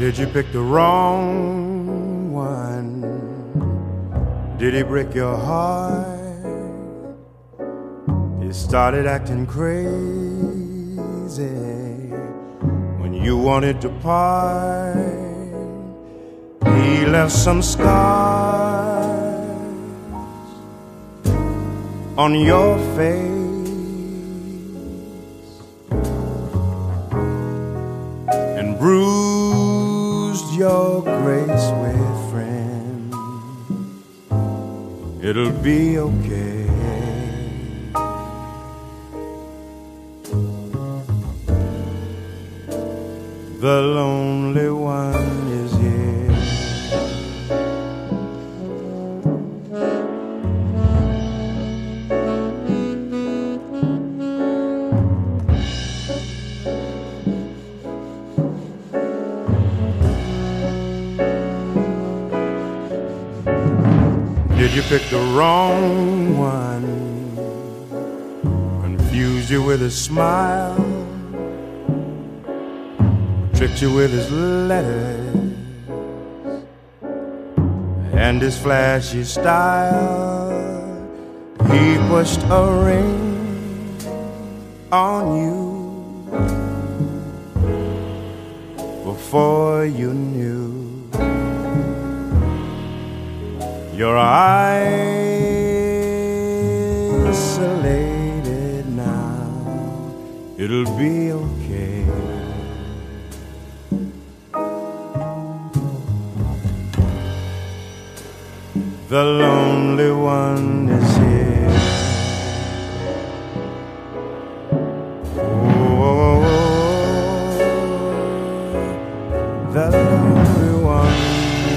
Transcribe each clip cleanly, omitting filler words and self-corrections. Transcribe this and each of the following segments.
Did you pick the wrong one? Did he break your heart? You started acting crazy when you wanted to part. He left some scars on your face and bruised your grace with friends. It'll be okay. The lonely one is here. Did you pick the wrong one? Confused you with his smile, tricked you with his letters and his flashy style. He pushed a ring on you before you knew. You're isolated now. It'll be okay. The lonely one is here. Oh, the lonely one is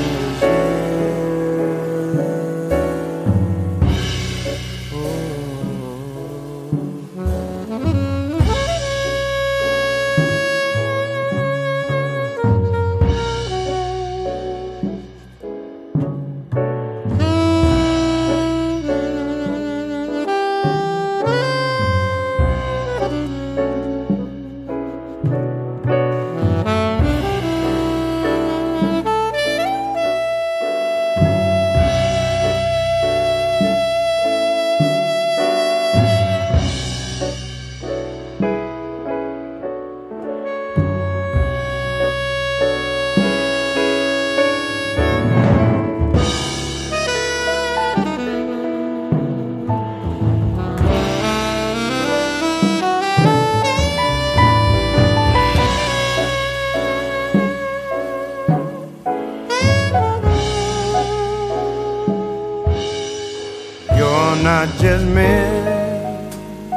not just meant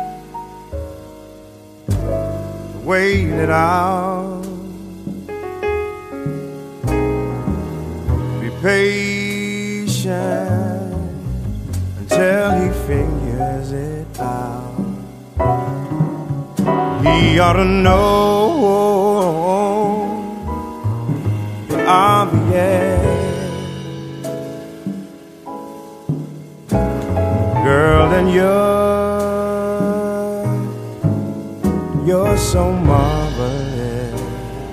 to wait it out. Be patient until he figures it out. He ought to know the obvious. Girl, then you're so marvelous.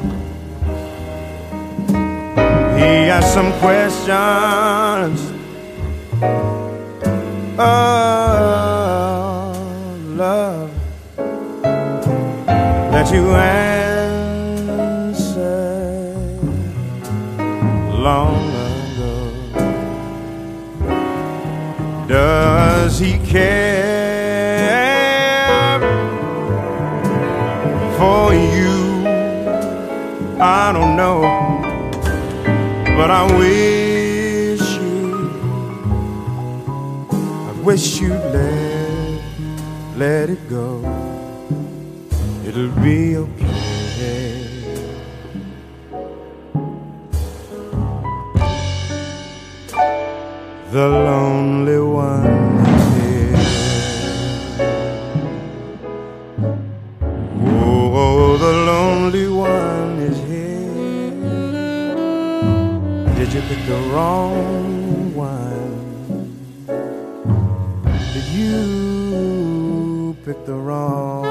He has some questions, oh, love, that you answered long ago. Does he care for you? I don't know, but I wish you'd let it go. It'll be okay. The lonely one is here. Oh, the lonely one is here. Did you pick the wrong one? Did you pick the wrong